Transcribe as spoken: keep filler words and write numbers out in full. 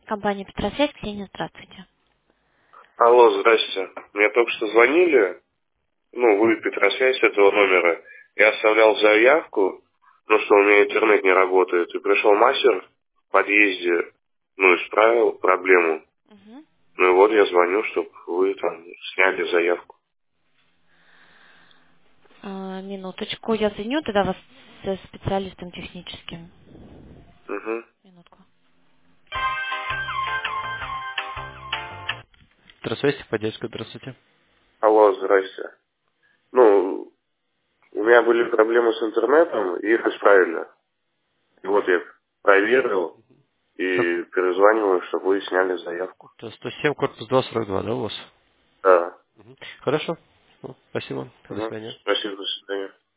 Компания Петросвязь, Ксения, здравствуйте. Алло, здрасте. Мне только что звонили, ну, вы Петросвязь с этого номера. Я оставлял заявку, ну, что у меня интернет не работает. И пришел мастер в подъезде, ну, исправил проблему. Мгм. Ну и вот я звоню, чтобы вы там сняли заявку. А, минуточку, я соединю тогда вас со специалистом техническим. Угу. Минутку. Здравствуйте, поддержка, здравствуйте. Алло, здрасте. Ну, у меня были проблемы с интернетом, и их исправили. И вот я проверил Сто и перезваниваю, чтобы вы сняли заявку. то сто семь, корпус два, сорок два, да, у вас? Да. Мгм. Хорошо. Ну, спасибо. До Угу. свидания. Спасибо, до свидания.